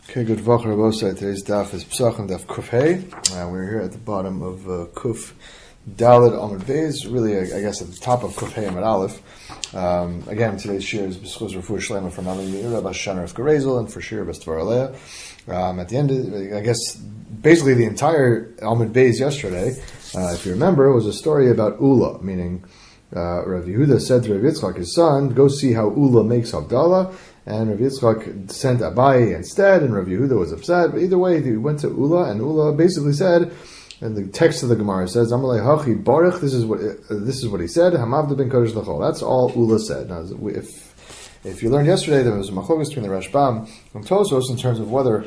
Okay, good Vachar Rabosai. Today's daf is Pesachim daf Kuf Hey. We're here at the bottom of Kuf Daled Amud Beis, really, I guess, at the top of Kuf Hey Amud Aleph. Again, today's shir is B'schus Refuah Shlema for Nami Meira Bas Shanar of Gerezel and for Shir Bas Dvar Alea. At the end, I guess, basically the entire Amud Beis yesterday, if you remember, was a story about Ula, meaning Rav Yehuda said to Rav Yitzchak, his son, go see how Ula makes Havdalah. And Rav Yitzchak sent Abaye instead, and Rav Yehuda was upset. But either way, he went to Ula, and Ula basically said, and the text of the Gemara says, Amalei Hachi Baruch, this is what he said, Hamavda ben Kodesh L'chol. That's all Ula said. Now, if you learned yesterday, there was a machlokes between the Rashbam and Tosos in terms of whether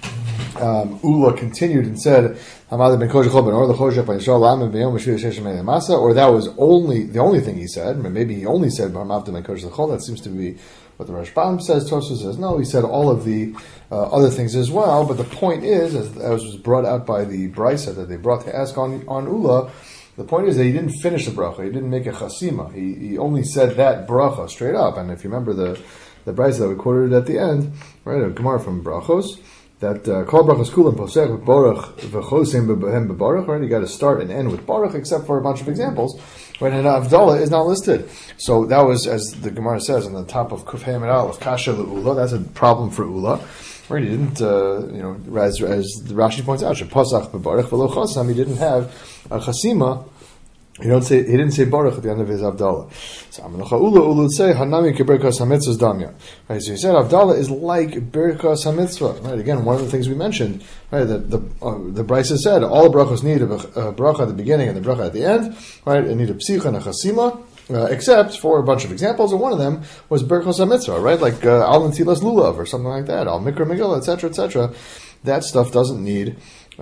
Ula continued and said, Hamavda ben Kodesh L'chol ben Or L'chol ben Yisrael Lam ben B'yom Meshivah Sheshem Mei Masa, or that was the only thing he said. Maybe he only said Hamavda ben Kodesh L'chol. That seems to be what the Rashbam says. Tosos says no, he said all of the other things as well. But the point is, as was brought out by the Brisa that they brought to ask on Ula, the point is that he didn't finish the bracha. He didn't make a chasima. He only said that bracha straight up. And if you remember the Brisa that we quoted at the end, right, a Gemara from Brachos, that kol brachos kulam posech b'borach v'chosim b'hem b'borach. Right, you got to start and end with baruch, except for a bunch of examples. Right, and Havdalah is not listed. So that was, as the Gemara says, on the top of Kuf Hey Amud Aleph, kasha le'ula. That's a problem for Ula. Right, he didn't, as the Rashi points out, shepasach b'barach v'lo chasam. He didn't have a chasima. He didn't say baruch at the end of his Havdalah. So Ula would say hanami keberkas hamitzvahs damya. Right, so he said Havdalah is like berkas hamitzvah. Right, again, one of the things we mentioned, right, that the Brisa said all the brachos need a bracha at the beginning and the bracha at the end. Right, it need a psicha and a chasima. Except for a bunch of examples, and one of them was berkas hamitzvah. Right, like al netilas lulav or something like that, al mikra megillah, etc., etc. That stuff doesn't need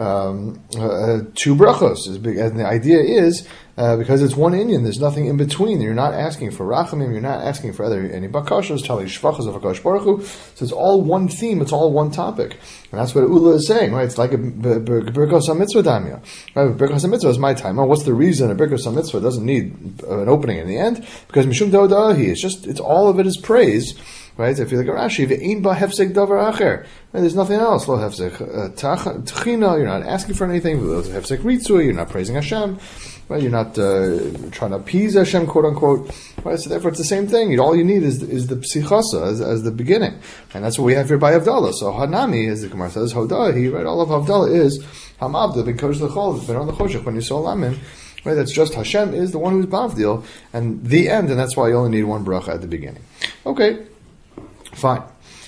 two brachos. And the idea is, because it's one inyan, there's nothing in between. You're not asking for rachamim, you're not asking for any bakashos, tali shvachos of HaKadosh Baruch Hu. So it's all one theme, it's all one topic. And that's what Ula is saying, right? It's like a Birkos HaMitzvah damya. Right? Birkos HaMitzvah is my time. What's the reason a Birkos HaMitzvah doesn't need an opening in the end? Because Mishum Dodahi, it's all of it is praise. Right? If you look at Rashi, ve'ein ba hefsek davar acher. There's nothing else. Lo hefsek tchina. You're not asking for anything. Lo hefsek ritzui. You're not praising Hashem. Right? You're not trying to appease Hashem, quote unquote. Right? So therefore, it's the same thing. All you need is the psichasa as the beginning, and that's what we have here by Havdalah. So Hanami, as the Gemara says, Hodahi. Right? All of Havdalah is Hamavda ben Kodesh L'chol ben Or L'choshech when you saw Lamim. Right? That's just Hashem is the one who's Bavdil, and the end, and that's why you only need one bracha at the beginning. Okay. Fine.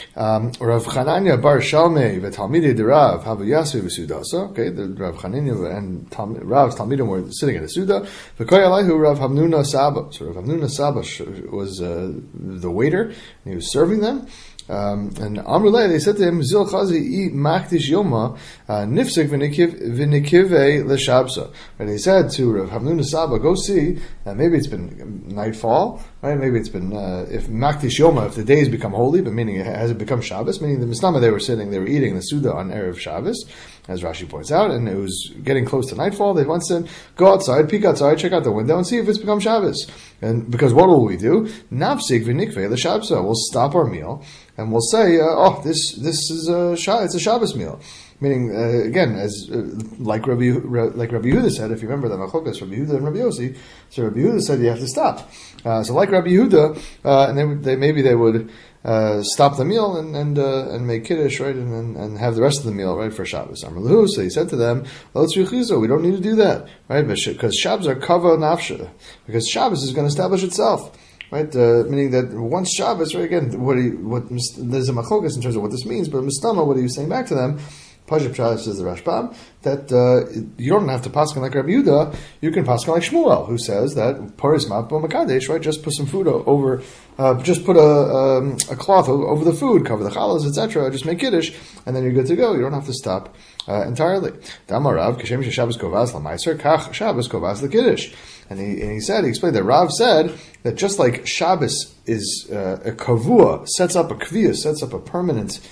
Rav Chananya bar Shalmei v'Talmidei de Rav Havu Yasu v'Sudasa. Okay, the Rav Chananya and Rav's Talmidim were sitting at a Suda. V'Koy Alayhu Rav Hamnuna Saba. So Rav Hamnuna Saba was the waiter, and he was serving them. And Amrulay, they said to him, Zil Chazi I Makdish Yoma Nifsik v'Nikive l'Shabsa. And they said to Rav Hamnuna Saba, go see, maybe it's been nightfall, right? Maybe it's been, if Makdish Yoma, if the days become holy, but meaning has it become Shabbos, meaning the Misnama they were eating the Suda on Erev Shabbos, as Rashi points out, and it was getting close to nightfall. They once said, go outside, peek outside, check out the window, and see if it's become Shabbos. And because what will we do? Nafsik v'Nikve l'Shabsa. We'll stop our meal, and we'll say, this is it's a Shabbos meal. Meaning, again, as like Rabbi Yehuda said, if you remember the Machokas, Rabbi Yehuda and Rabbi Yossi, so Rabbi Yehuda said you have to stop. So like Rabbi Yehuda, and they would stop the meal and make kiddush, right, and have the rest of the meal right for Shabbos. Amar so he said to them, we don't need to do that, right? Because Shabbos are kava nafsha, because Shabbos is going to establish itself. Right, meaning that once Shabbos, right, again, there's a machokas in terms of what this means, but Mistama, what are you saying back to them? Pashut Pshat says the Rashbam, that you don't have to paskin like Rabbi Yehuda, you can paskin like Shmuel, who says that Paris Mapbo Makadesh, right, just put some food over, just put a cloth over the food, cover the chalas, etc., just make kiddush, and then you're good to go. You don't have to stop entirely. Damarav, Kashem Shabbos Kovas Lamaiser, Kach Shabbos Kovas L'Kiddush. And he explained that Rav said that just like Shabbos is a kavua, sets up a kviyah, sets up a permanence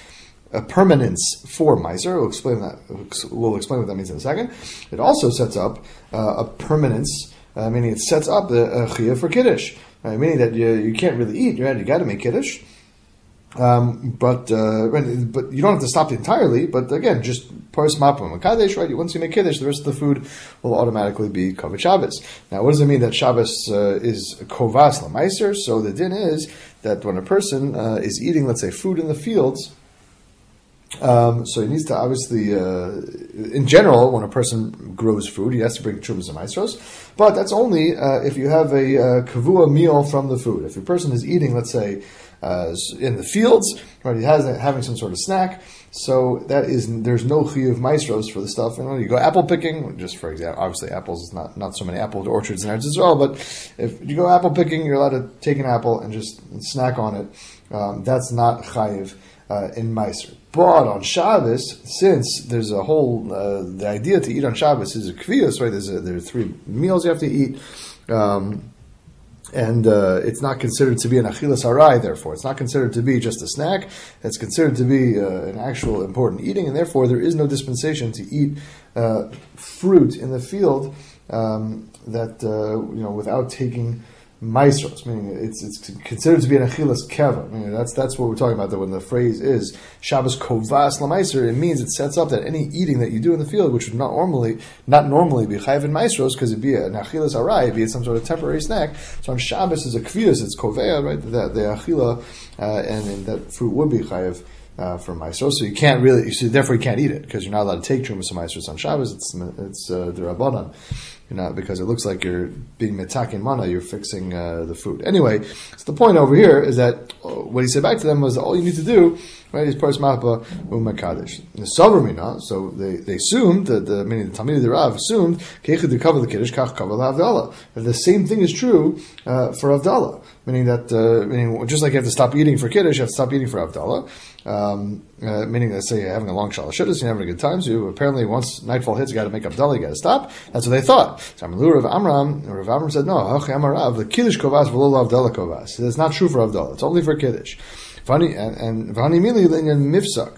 for Meiser. We'll explain what that means in a second. It also sets up a permanence, meaning it sets up the chiyah for kiddush, meaning that you can't really eat. You got to make kiddush. But you don't have to stop entirely. But again, just paris mapam and kadesh, right? Once you make kiddush, the rest of the food will automatically be kavod Shabbos. Now, what does it mean that Shabbos is kovas lameiser? So the din is that when a person is eating, let's say, food in the fields. So he needs to obviously, in general, when a person grows food, he has to bring trumas and maestros. But that's only if you have a kavua meal from the food. If a person is eating, let's say, in the fields, right, he has having some sort of snack. So there's no chiyuv maestros for the stuff. You go apple picking, just for example, obviously apples is not so many apple orchards in Eretz Yisrael, but if you go apple picking, you're allowed to take an apple and just snack on it. That's not chayiv in meiser. But on Shabbos, since there's a whole the idea to eat on Shabbos is a kviyos, right? There are 3 meals you have to eat. And it's not considered to be an achilas harai, therefore. It's not considered to be just a snack. It's considered to be an actual important eating, and therefore there is no dispensation to eat fruit in the field without taking maestros, meaning it's considered to be an achilas keva. Meaning that's what we're talking about. That when the phrase is Shabbos kovas lameiser, it means it sets up that any eating that you do in the field, which would not normally be chayiv in maestros, because it'd be an achilas harai, it'd be some sort of temporary snack. So on Shabbos is a kviyas, it's kovea, right? That the achila and that fruit would be chayiv for maestros. So you can't really, therefore you can't eat it because you're not allowed to take trumas and maestros on Shabbos. It's the rabbanan. Because it looks like you're being metakin mana, you're fixing the food. Anyway, so the point over here is that what he said back to them was that all you need to do, right, is paris mapa umakadesh. The Savramina, so they assumed that meaning the Talmidei of the Rav assumed keichad to cover the kiddush kach cover the Havdalah. That the same thing is true for Havdalah, meaning that just like you have to stop eating for kiddush, you have to stop eating for Havdalah. Meaning that say you're having a long shalashidus, you're having a good time, so apparently once nightfall hits, you got to make Havdalah, you got to stop. That's what they thought. So Rav Amram said, no, the kiddush kovas v'lo Havdalah kovas. It's not true for Havdalah. It's only for kiddush. And v'hani mili linyan mifsak.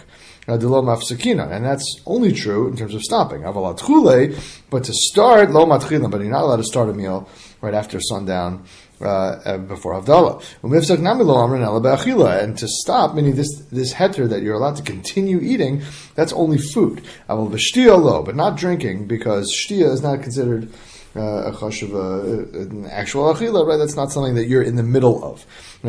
And that's only true in terms of stopping. But to start, lo matchilan, but you're not allowed to start a meal right after sundown before Havdalah. And to stop, meaning this heter that you're allowed to continue eating, that's only food. But not drinking, because shtia is not considered a chashuv, an actual achila, right? That's not something that you're in the middle of.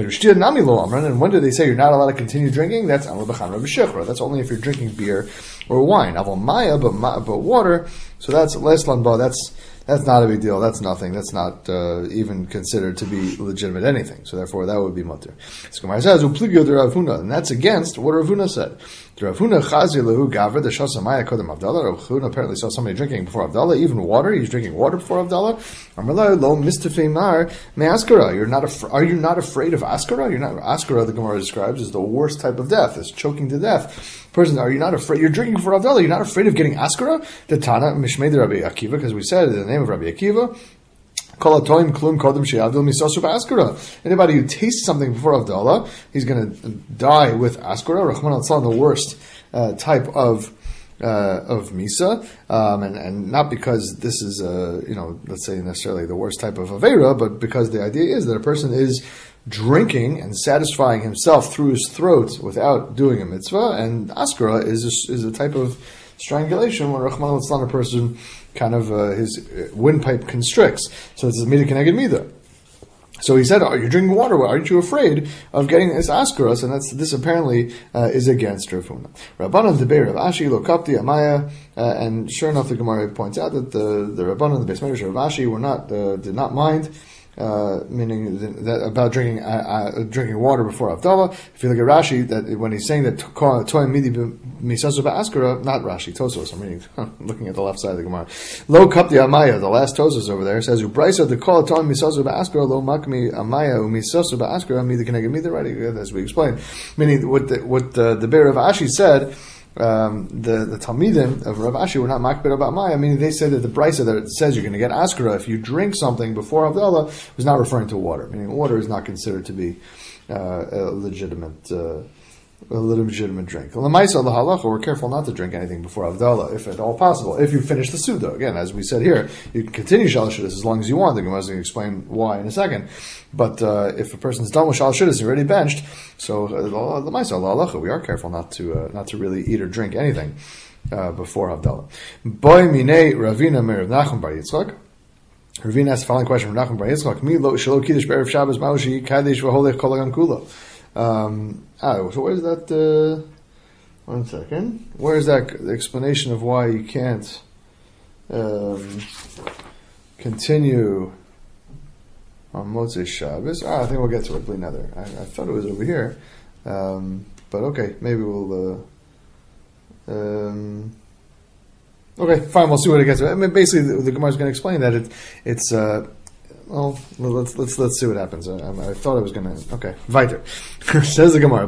And when do they say you're not allowed to continue drinking? That's that's only if you're drinking beer or wine. But water, so that's les lanba, that's not a big deal. That's nothing. That's not even considered to be legitimate anything. So therefore, that would be mutter. So Gemara says, "Upligio de Rav Huna," and that's against what Rav Huna said. Rav Huna chazi lehu gavra the shasamaya kodem Havdalah. Rav Huna apparently saw somebody drinking before Havdalah, even water. He's drinking water before Havdalah. Amalai lo mistafimar me'askara. Are you not afraid of askara? You're not. Askara, the Gemara describes, is the worst type of death. It's choking to death. Person, are you not afraid? You're drinking for Havdalah. You're not afraid of getting askara? The Tana mishmei de Rabbi Akiva, because we said in the name of Rabbi Akiva. Anybody who tastes something before Havdalah, he's going to die with askara. Rahman al the worst type of misa, and not because this is let's say necessarily the worst type of avera, but because the idea is that a person is drinking and satisfying himself through his throat without doing a mitzvah, and askara is a type of strangulation when Rahman al a person kind of his windpipe constricts. So it's a midah keneged midah. So he said, "Oh, you're drinking water. Aren't you afraid of getting this askaros?" And this apparently is against Rav Huna. Rabbanan debei Rav Ashi lo kapti amaya, and sure enough, the Gemara points out that the Rabbanan, the Beis Medrash Rav Ashi, did not mind. Meaning that about drinking water before Havdalah. If you look at Rashi, that when he's saying that toy midi misasu askara, not Rashi, Tosos. I'm looking at the left side of the Gemara. Lo kapti amaya, the last Tosos over there says ubraisa the call toy misasu askara lo makmi amaya umisasu askara midi keneged midi. Right, as we explained. Meaning what the Be'er of Ashi said. The Talmidim of Rav Ashi were not makbid about Maya. I mean, they said that the brisa that says you're going to get askara if you drink something before Havdalah was not referring to water. Meaning, water is not considered to be a legitimate a legitimate drink. L'maisa l'halacha, we're careful not to drink anything before Havdalah, if at all possible. If you finish the Suda, again, as we said here, you can continue Shalosh Shudas as long as you want. The Gemara is going to explain why in a second. But if a person's done with Shalosh Shudas, already benched, so l'maisa l'halacha, we are careful not to really eat or drink anything before Havdalah. Boy minei Ravina mer Nachum bar Yitzchak. Ravina asked the following question from Nachum bar Yitzchak: Mi lo shelo kiddush be'erev Shabbos ma'oshi kaddish v'holech kol hagam kulo. So where's that? One second. Where's that explanation of why you can't continue on Motzei Shabbos? I think we'll get to it. I thought it was over here, but okay, maybe we'll. Okay, fine. We'll see what it gets to. I mean, basically, the Gemara is going to explain that it's. Well, let's see what happens. I thought I was going to. Okay, weiter. Says the Gemara.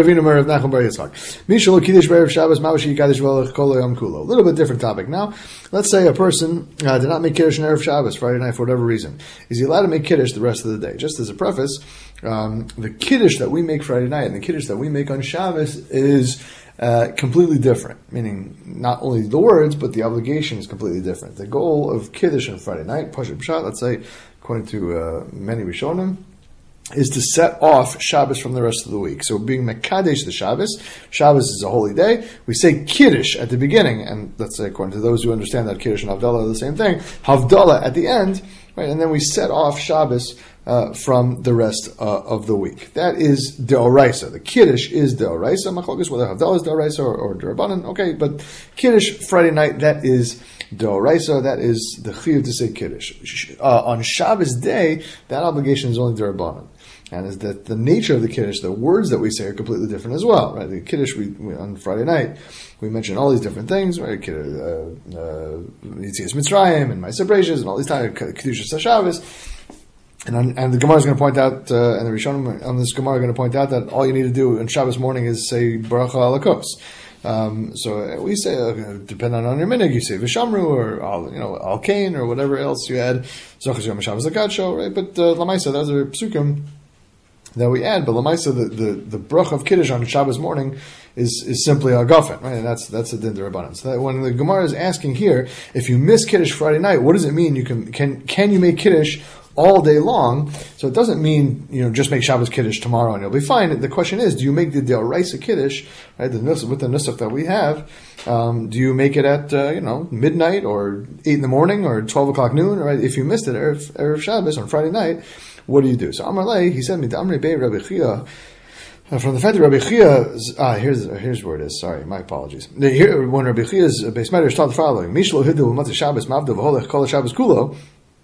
A little bit different topic now. Let's say a person did not make Kiddush on Erev Shabbos, Friday night, for whatever reason. Is he allowed to make Kiddush the rest of the day? Just as a preface, the Kiddush that we make Friday night and the Kiddush that we make on Shabbos is completely different. Meaning, not only the words, but the obligation is completely different. The goal of Kiddush on Friday night, Pashat Pshat, let's say, according to many Rishonim, is to set off Shabbos from the rest of the week. So being Mekadesh the Shabbos is a holy day. We say Kiddush at the beginning, and let's say according to those who understand that Kiddush and Havdalah are the same thing, Havdalah at the end, right? And then we set off Shabbos from the rest of the week. That is Deoraisa. The Kiddush is Deoraisa. Machlokes whether Havdalah is Deoraisa or Derabanan. Okay, but Kiddush Friday night, that is Deoraisa. That is the chiyuv to say Kiddush. On Shabbos day, that obligation is only Derabanan. And is that the nature of the Kiddush, the words that we say are completely different as well, right? The Kiddush, we on Friday night, we mention all these different things, right? Yitzias Mitzrayim and Ma'aseh Bereishis and all these times, Kiddush Shabbos. And the Gemara is going to point out, and the Rishonim on this Gemara are going to point out that all you need to do on Shabbos morning is say Baruch HaLakos. So we say, depending on your minhag, you say Vishamru or Al Kain or whatever else you add. Zochas Yom Shabbos Lagadsho, right? But Lamaisa, those are psukim that we add. But Lamaisa, the Baruch of Kiddush on Shabbos morning is simply a gafen, right? And that's a din d'Rabbanan. So that when the Gemara is asking here, if you miss Kiddush Friday night, what does it mean? You can you make Kiddush all day long? So it doesn't mean, just make Shabbos Kiddush tomorrow and you'll be fine. The question is, do you make the Deoraisa Kiddush, right, with the nusach that we have, do you make it at, midnight or 8 in the morning or 12 o'clock noon, right? If you missed it, Erev Shabbos on Friday night, what do you do? So Amar Lei, he said, Amri Bei Rabbi Chia, from the fact that Rabbi Chia, here's where it is. Sorry, my apologies. Here, when Rabbi Chia's Beis Medrash taught the following, Mishlo Hidu Matzah Shabbos Mavdav Holech Kol Shabbos Kulo.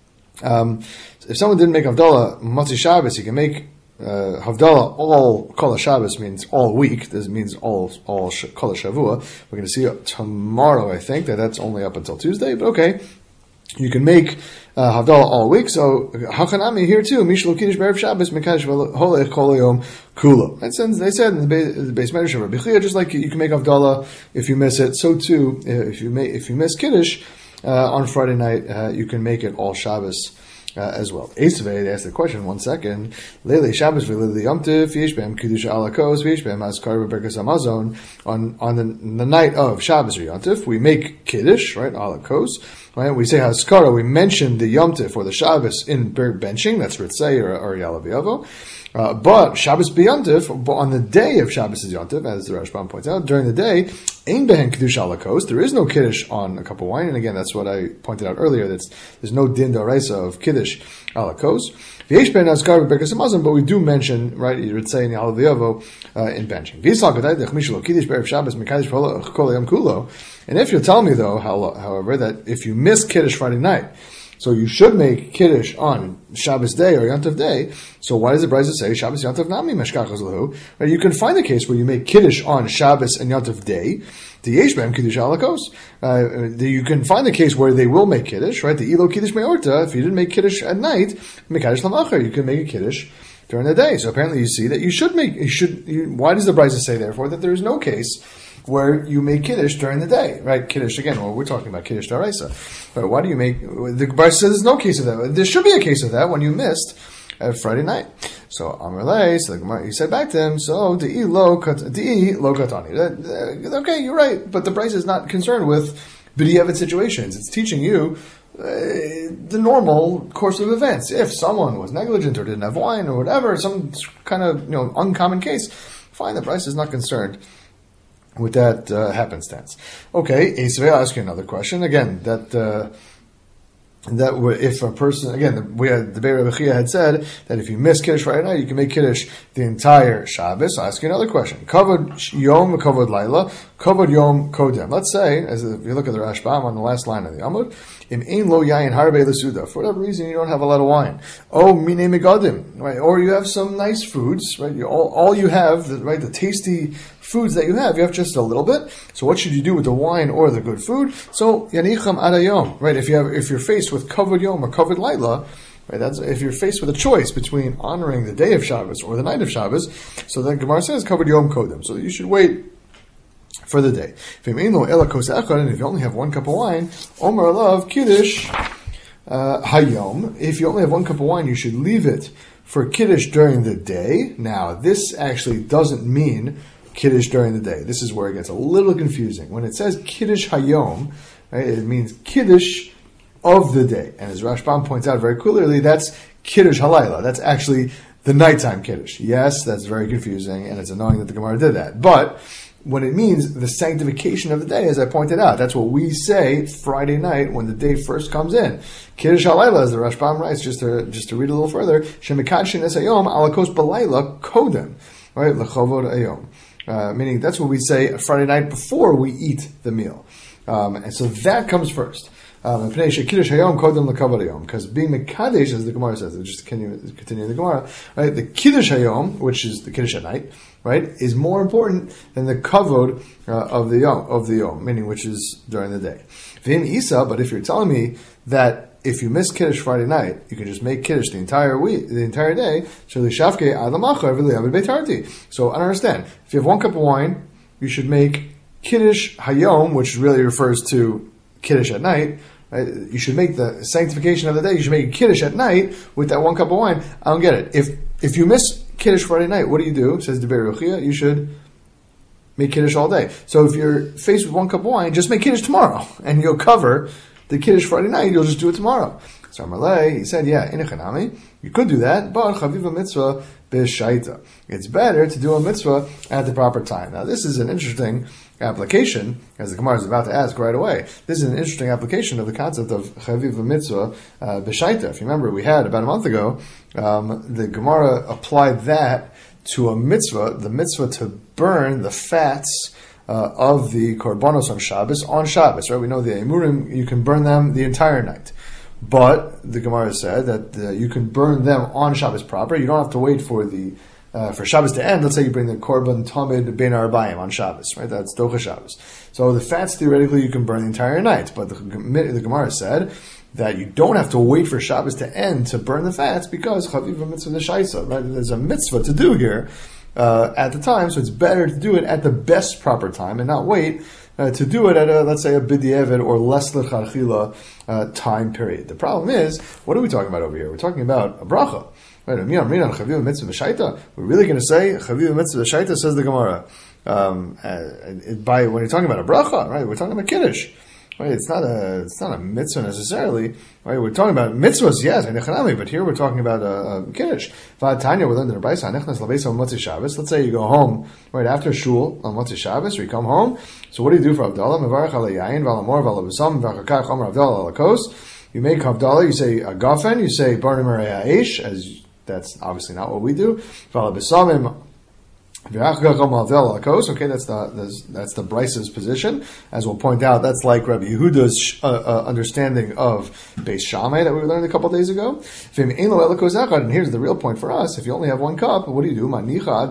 If someone didn't make Havdalah Matzah Shabbos, he can make Havdalah all Kol Shabbos, means all week. This means all Kol Shavua. We're going to see tomorrow, I think, that's only up until Tuesday, but okay. You can make Havdalah all week. So Hachanami here too. Mishlo Kiddush Be'erev Shabbos Mekadesh Holech Kol Yom Kulo. And since they said in the Beis Medrash of Rabbi Chia, just like you can make Havdalah if you miss it, so too if you miss Kiddush on Friday night, you can make it all Shabbos as well. Esvei, they asked the question, 1 second. Leile Shabbos v'leile Yom Tov, yesh be'em Kiddush alakos, yesh be'em azkar v'berkas hamazon. On the night of Shabbos or Yom Tov, we make Kiddush, right, alakos. Right? We say Haskara, we mention the Yom Tov or the Shabbos in benching, that's Ritzei or Yalav Yavo. But Shabbos B'Yom Tov, but on the day of Shabbos is Yom Tov, as the Rashbam points out, during the day, Ein Behen Kiddush Alakos, there is no Kiddush on a cup of wine, and again, that's what I pointed out earlier, there's no Din D'Oraisa of Kiddush Alakos. V'yesh ben Azkar v'berkas hamazon, but we do mention, right, Ritzei and Yalav Yavo in benching. V'yisal Kedai Dech Mishlo Kiddush B'Erev Shabbos Mekadesh Kol Yom Kulo. And if you'll tell me though, however, that if you miss Kiddush Friday night, so you should make Kiddush on Shabbos day or Yom Tov day. So why does the Brisa say Shabbos Yom Tov Nami Meshkachos Lahu? Right, you can find a case where you make Kiddush on Shabbos and Yom Tov day. The Yesh B'Hem Kiddush Alakos. You can find the case where they will make Kiddush, right? The Elo Kiddush Me'orta. If you didn't make Kiddush at night, Mekadesh Lamacher, you can make a Kiddush during the day. So apparently you see that you should make. Why does the Brisa say therefore that there is no case where you make Kiddush during the day, right? Kiddush, again, we're talking about Kiddush D'Oraisa. But why do you make, the Brisa says there's no case of that. There should be a case of that when you missed at Friday night. So Amarle, so the Gemara, he said back to him, so De'i lo katani. Okay, you're right, but the price is not concerned with b'diavad situations. It's teaching you the normal course of events. If someone was negligent or didn't have wine or whatever, some kind of uncommon case, fine, the price is not concerned with that happenstance. Okay, Esvei, I'll ask you another question. Again, that if a person, again, the Be'er Rabbi Chia had said that if you miss Kiddush Friday night, you can make Kiddush the entire Shabbos. I'll ask you another question. Kavod Yom, Kavod Laila, Kavod Yom Kodem. Let's say, as if you look at the Rashbam on the last line of the Amud, Im ein lo yayin harbe l'suda. For whatever reason, you don't have a lot of wine. Oh, mine megadim, right? Or you have some nice foods, right? All you have, right? The tasty foods that you have just a little bit. So what should you do with the wine or the good food? So yanicham adayom, right? If you're faced with kavod yom or kavod laila, right? That's if you're faced with a choice between honoring the day of Shabbos or the night of Shabbos. So then Gemara says kavod yom kodem. So you should wait for the day. And if you only have one cup of wine, Omer alav kiddush hayom. If you only have one cup of wine, you should leave it for kiddush during the day. Now, this actually doesn't mean Kiddush during the day. This is where it gets a little confusing. When it says Kiddush Hayom, right, it means Kiddush of the day. And as Rashbam points out very clearly, that's Kiddush Halayla. That's actually the nighttime Kiddush. Yes, that's very confusing, and it's annoying that the Gemara did that. But when it means the sanctification of the day, as I pointed out, that's what we say Friday night when the day first comes in. Kiddush Halayla, as the Rashbam writes, just to read a little further, Shemikadshin es hayom alakos balayla kodem, right, lechavod hayom. Meaning that's what we say Friday night before we eat the meal. And so that comes first. Because being Mekadesh, as the Gemara says, just continue the Gemara, right? The Kiddush Hayom, which is the Kiddush at night, right, is more important than the Kavod of the Yom, meaning which is during the day. V'im Isa, but if you're telling me that if you miss Kiddush Friday night, you can just make Kiddush the entire day. So I don't understand. If you have one cup of wine, you should make Kiddush Hayom, which really refers to Kiddush at night. Right? You should make the sanctification of the day. You should make Kiddush at night with that one cup of wine. I don't get it. If you miss Kiddush Friday night, what do? Says the Be'er Rabbi Chia, you should make Kiddush all day. So if you're faced with one cup of wine, just make Kiddush tomorrow, and you'll cover the Kiddush Friday night. You'll just do it tomorrow. So Amalei, he said, yeah, inechanami, you could do that, but chaviva mitzvah b'shaita. It's better to do a mitzvah at the proper time. Now, this is an interesting application, as the Gemara is about to ask right away. This is an interesting application of the concept of chaviva mitzvah b'shaita. If you remember, we had about a month ago, the Gemara applied that to a mitzvah, the mitzvah to burn the fats of the korbanos on Shabbos, right? We know the emurim, you can burn them the entire night. But the Gemara said that you can burn them on Shabbos proper. You don't have to wait for Shabbos to end. Let's say you bring the korban tamid ben arbayim on Shabbos, right? That's docha Shabbos. So the fats, theoretically, you can burn the entire night. But the Gemara said that you don't have to wait for Shabbos to end to burn the fats because chaviva mitzvah d'shaisa, right? There's a mitzvah to do here at the time, so it's better to do it at the best proper time and not wait to do it at let's say a b'diavad or less l'charchila time period. The problem is, what are we talking about over here? We're talking about a bracha. Right? We're really going to say chaviva mitzvah b'shaita, says the Gemara. When you're talking about a bracha, right? We're talking about kiddush. Right? It's not a mitzvah necessarily. Right? We're talking about mitzvahs, yes, but here we're talking about a kiddush. Let's say you go home right after shul on Motzei Shabbos, or you come home. So what do you do for Havdalah? You make Havdalah, you say a gafen, you say Barnim Aish, as that's obviously not what we do. Okay, that's the Bryce's position. As we'll point out, that's like Rabbi Yehuda's understanding of Beis Shammai that we learned a couple of days ago. And here's the real point for us. If you only have one cup, what do? You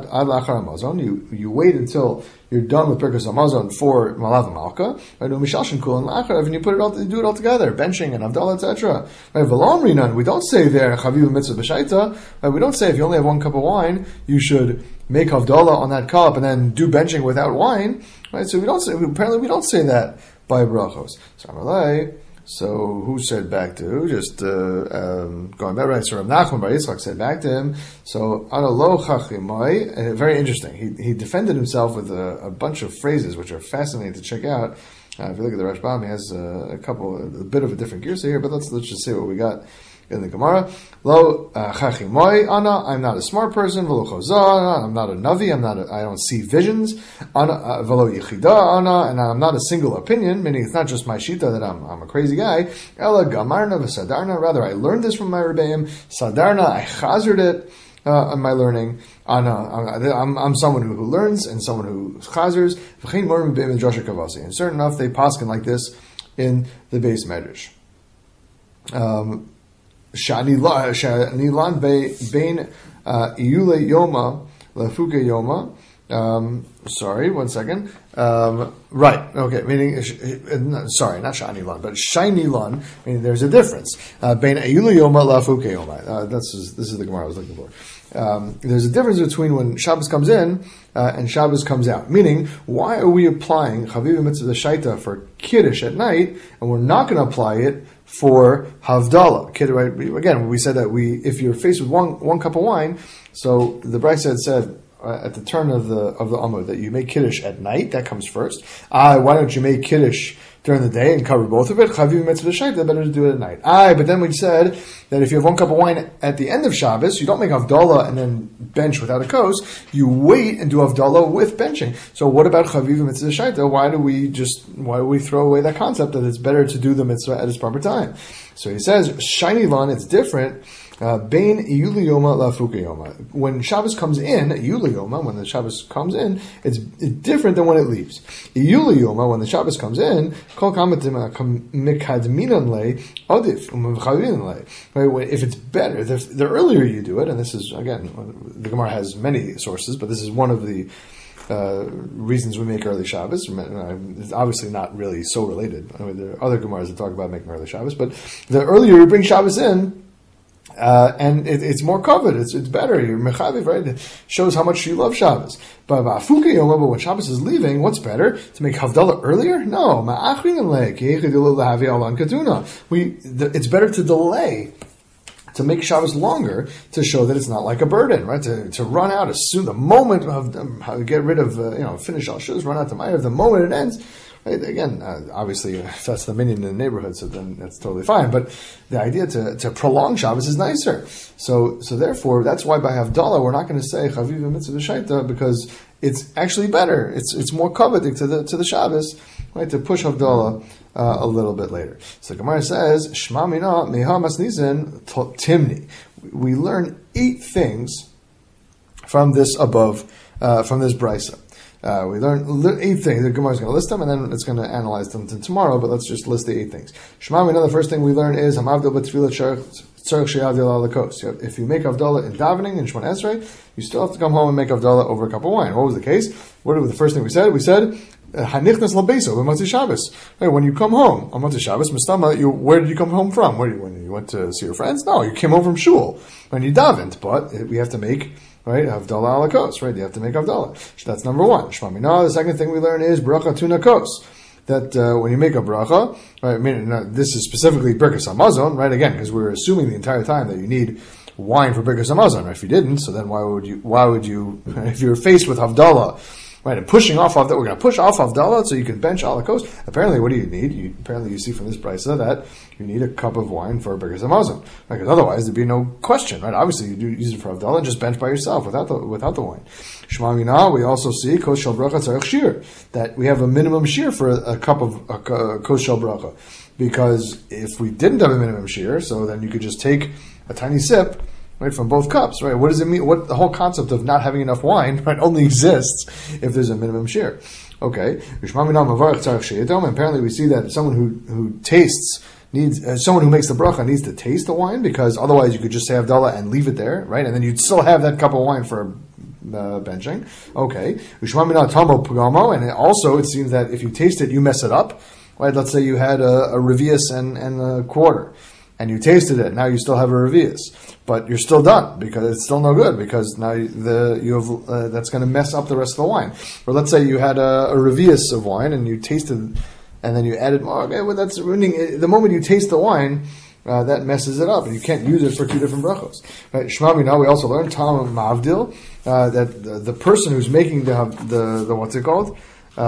wait until you're done with Birkas Hamazon for Malav Malka, right? And you put it all, you do it all together, benching and Havdalah, etc. Right? We don't say there Chaviv Mitzvah B'Shaita. Right? We don't say if you only have one cup of wine, you should make Havdalah on that cup and then do benching without wine. Right? So we don't say that by brachos. So who said back to who? Just going back, right? So Rav Nachman Bar Yitzchak said back to him. So Ana lo chachimai, very interesting. He defended himself with a bunch of phrases which are fascinating to check out. If you look at the Rashbam, he has a bit of a different gears here, but let's just see what we got in the Gemara. Lo chachimai ana, I'm not a smart person. V'lo chozah, I'm not a navi. I don't see visions. Ana v'lo yichida ana, and I'm not a single opinion. Meaning, it's not just my shita that I'm a crazy guy. Ela gamarna v'sadarna. Rather, I learned this from my rebbeim. Sadarna, I chazered it on my learning. I'm someone who learns and someone who chazers. V'chein morim b'beim midrash kavasi. And certain enough, they paskin like this in the Beis Medrash. Shani lan bein iyule yoma lafuke yoma. Sorry, one second. Right, okay. Meaning, sorry, not shani lan, but shiny lan. Meaning, there's a difference. Bein iyule yoma lafuke yoma. This is the Gemara I was looking for. There's a difference between when Shabbos comes in and Shabbos comes out. Meaning, why are we applying Chaviv Mitzvah Shaita for Kiddush at night, and we're not going to apply it for Havdalah? Right? Again, we said that if you're faced with one cup of wine, so the Brisa said at the turn of the Amud that you make Kiddush at night, that comes first. Why don't you make Kiddush during the day and cover both of it? Chaviv Mitzvah Shaita, better to do it at night. But then we said that if you have one cup of wine at the end of Shabbos, you don't make Havdalah and then bench without a kos. You wait and do Havdalah with benching. So what about Chaviv Mitzvah Shaita? Why do we throw away that concept that it's better to do the mitzvah at its proper time? So he says, shiny lan, it's different. Bein iyuli yoma lafuke yoma. When Shabbos comes in, iyuli yoma, when the Shabbos comes in, it's different than when it leaves. Iyuli yoma, when the Shabbos comes in, kol kamatim mikadminan le odif umevchavinan le. Right? If it's better, the earlier you do it, and this is again, the Gemara has many sources, but this is one of the reasons we make early Shabbos. It's obviously not really so related. I mean, there are other Gemaras that talk about making early Shabbos, but the earlier you bring Shabbos in, and it's more covered. It's better. You're mechaviv, right? It shows how much you love Shabbos. But when Shabbos is leaving, what's better? To make Havdalah earlier? No. It's better to delay, to make Shabbos longer, to show that it's not like a burden, right? To run out as soon, the moment of, get rid of, finish all shoes, run out to Ma'ariv, the moment it ends. Right? Again, obviously, if that's the minion in the neighborhood, so then that's totally fine. But the idea to prolong Shabbos is nicer. So therefore, that's why by Havdalah, we're not going to say Chaviv Mitzvah Shaita, because it's actually better. It's more coveting to the Shabbos, right? To push Havdalah a little bit later. So the Gemara says, Shma mina meha masnizin timni. We learn 8 things from this above, from this brisa. We learn 8 things. The Gemara is going to list them, and then it's going to analyze them tomorrow, but let's just list the 8 things. Shema, we know the first thing we learn is, Hamavdil b'tfilah tzarech sheyavdil ala kos. If you make Havdalah in davening, in Shemon Esrei, you still have to come home and make Havdalah over a cup of wine. What was the case? What was the first thing we said? We said, Hanichnas labeso b'Motzei Shabbos. When you come home on Motzei Shabbos, Mistama, where did you come home from? When you went to see your friends? No, you came home from shul when you davened. But we have to make, right, Havdalah ala kos, right? You have to make Havdalah. So that's number 1. Shema mina. The second thing we learn is bracha tuna kos. That when you make a bracha, right? This is specifically Birkas Hamazon, right? Again, because we're assuming the entire time that you need wine for Birkas Hamazon. Right? If you didn't, so then why would you? If you're faced with Havdalah, right, and pushing off Havdalah, we're going to push off Havdalah so you can bench ala kos. Apparently, what do you need? Apparently, you see from this brisa that you need a cup of wine for Birkas Hamazon, right? Because otherwise there'd be no question, right? Obviously, you do use it for Havdalah and just bench by yourself without the wine. Shema mina, we also see kos shel bracha tzarech shir, that we have a minimum shir for a cup of kos shel bracha, because if we didn't have a minimum shir, so then you could just take a tiny sip, right, from both cups, right? What does it mean? What the whole concept of not having enough wine, right, only exists if there's a minimum share. Okay. Apparently, we see that someone who tastes needs someone who makes the bracha needs to taste the wine, because otherwise you could just say Havdalah and leave it there, right? And then you'd still have that cup of wine for benching. Okay. And also, it seems that if you taste it, you mess it up, right? Let's say you had a revius and a quarter, and you tasted it. Now you still have a revius, but you're still done because it's still no good, because now that's going to mess up the rest of the wine. Or let's say you had a revius of wine and you tasted and then you added more. Okay, well that's ruining. The moment you taste the wine, that messes it up, and you can't use it for two different brachos. Right? Shema Mina, we also learned Tam Mavdil, that the person who's making the what's it called?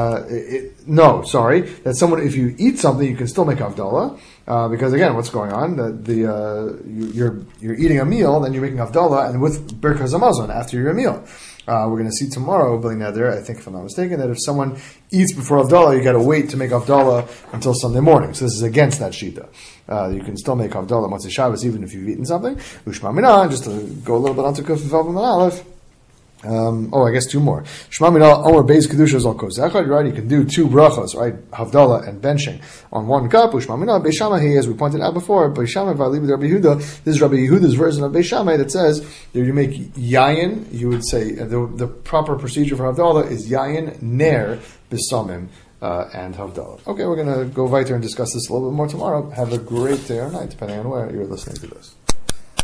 That someone, if you eat something, you can still make Havdalah, because again, what's going on? You're eating a meal, then you're making Havdalah, and with Birkas Hamazon after your meal. We're going to see tomorrow, B'li Neder, I think if I'm not mistaken, that if someone eats before Havdalah, you got to wait to make Havdalah until Sunday morning. So this is against that shita. You can still make Havdalah Motzei Shabbos even if you've eaten something. Ushma Mina, just to go a little bit onto Kuf Vav and Aleph. I guess two more. Shema Mina Omer Beis Kedusha Zol Kozechad. Right, you can do two brachos, right? Havdalah and benching on one cup. Shema Mina Beis Shammai, as we pointed out before, Beis Shammai V'Alib Rabbi Yehuda. This is Rabbi Yehuda's version of Beis Shammai that says that you make yayin. You would say the proper procedure for Havdalah is yayin ner b'samim and Havdalah. Okay, we're going to go weiter and discuss this a little bit more tomorrow. Have a great day or night, depending on where you're listening to this.